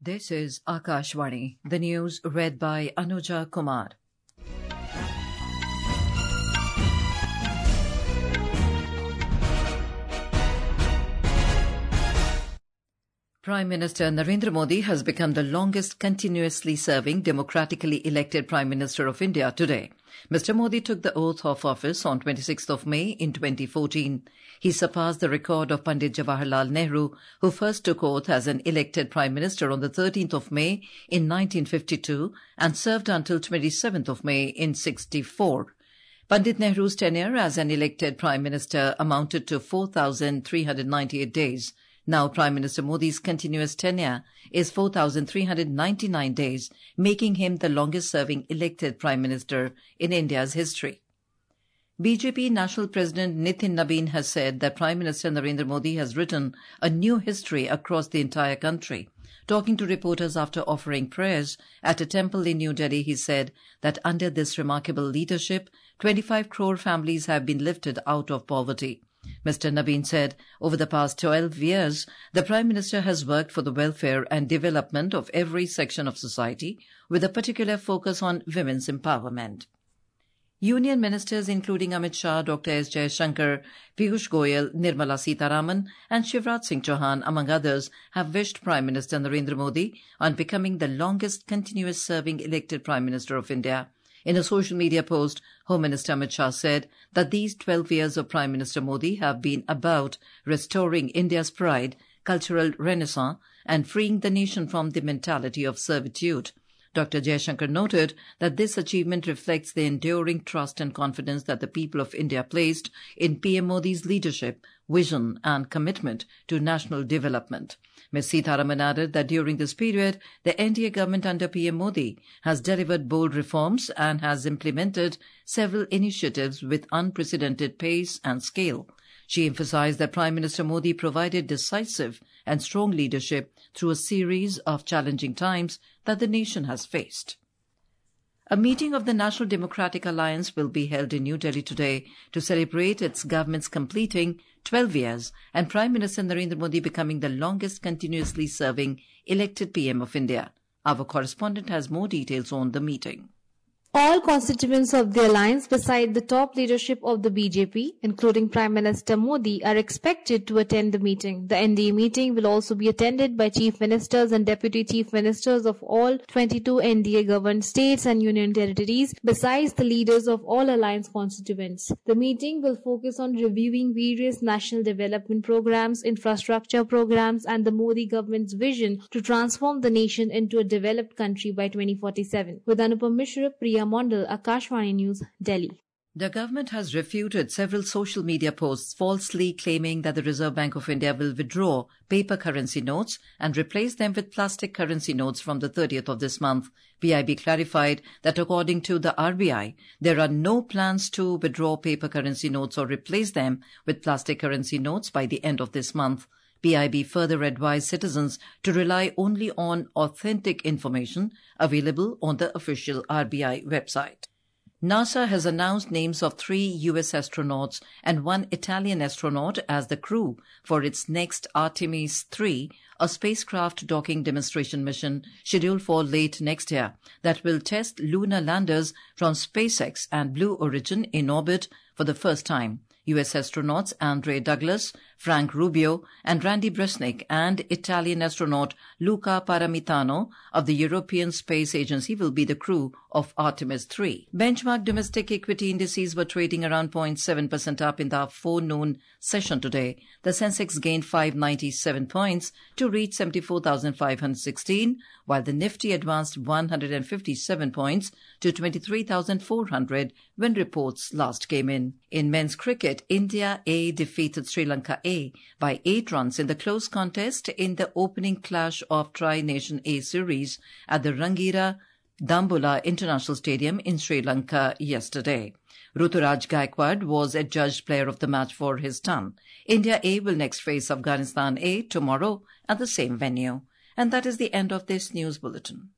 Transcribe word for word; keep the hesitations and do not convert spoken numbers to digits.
This is Akashvani, the news read by Anuja Kumar. Prime Minister Narendra Modi has become the longest continuously serving democratically elected Prime Minister of India today. Mister Modi took the oath of office on twenty-sixth of May in twenty fourteen. He surpassed the record of Pandit Jawaharlal Nehru, who first took oath as an elected Prime Minister on the thirteenth of May in nineteen fifty-two and served until twenty-seventh of May in sixty-four. Pandit Nehru's tenure as an elected Prime Minister amounted to four thousand three hundred ninety-eight days. Now Prime Minister Modi's continuous tenure is four thousand three hundred ninety-nine days, making him the longest-serving elected Prime Minister in India's history. B J P National President Nitin Nabin has said that Prime Minister Narendra Modi has written a new history across the entire country. Talking to reporters after offering prayers at a temple in New Delhi, he said that under this remarkable leadership, twenty-five crore families have been lifted out of poverty. Mister Nabin said, over the past twelve years, the Prime Minister has worked for the welfare and development of every section of society, with a particular focus on women's empowerment. Union ministers including Amit Shah, Doctor S. Jaishankar, Piyush Goyal, Nirmala Sitharaman and Shivraj Singh Chauhan, among others, have wished Prime Minister Narendra Modi on becoming the longest continuous serving elected Prime Minister of India. In a social media post, Home Minister Amit Shah said that these twelve years of Prime Minister Modi have been about restoring India's pride, cultural renaissance, and freeing the nation from the mentality of servitude. Doctor Jaishankar noted that this achievement reflects the enduring trust and confidence that the people of India placed in P M Modi's leadership, vision and commitment to national development. Miz Sitharaman added that during this period, the N D A government under P M Modi has delivered bold reforms and has implemented several initiatives with unprecedented pace and scale. She emphasized that Prime Minister Modi provided decisive and strong leadership through a series of challenging times that the nation has faced. A meeting of the National Democratic Alliance will be held in New Delhi today to celebrate its government's completing twelve years and Prime Minister Narendra Modi becoming the longest continuously serving elected P M of India. Our correspondent has more details on the meeting. All constituents of the alliance beside the top leadership of the B J P, including Prime Minister Modi, are expected to attend the meeting. The N D A meeting will also be attended by Chief Ministers and Deputy Chief Ministers of all twenty-two N D A-governed states and union territories, besides the leaders of all alliance constituents. The meeting will focus on reviewing various national development programs, infrastructure programs, and the Modi government's vision to transform the nation into a developed country by twenty forty-seven. With Anupam Mishra, Priya Mondal, Akashvani News, Delhi. The government has refuted several social media posts falsely claiming that the Reserve Bank of India will withdraw paper currency notes and replace them with plastic currency notes from the thirtieth of this month. P I B clarified that according to the R B I, there are no plans to withdraw paper currency notes or replace them with plastic currency notes by the end of this month. P I B further advised citizens to rely only on authentic information available on the official R B I website. NASA has announced names of three U S astronauts and one Italian astronaut as the crew for its next Artemis three, a spacecraft docking demonstration mission scheduled for late next year that will test lunar landers from SpaceX and Blue Origin in orbit for the first time. U S astronauts Andre Douglas, Frank Rubio and Randy Bresnik and Italian astronaut Luca Paramitano of the European Space Agency will be the crew of Artemis three. Benchmark domestic equity indices were trading around zero point seven percent up in the forenoon session today. The Sensex gained five hundred ninety-seven points to reach seventy-four thousand five hundred sixteen, while the Nifty advanced one hundred fifty-seven points to twenty-three thousand four hundred when reports last came in. In men's cricket, India A defeated Sri Lanka A by eight runs in the close contest in the opening clash of Tri-Nation A series at the Rangira Dambola International Stadium in Sri Lanka yesterday. Ruturaj Gaikwad was adjudged player of the match for his ton. India A will next face Afghanistan A tomorrow at the same venue. And that is the end of this news bulletin.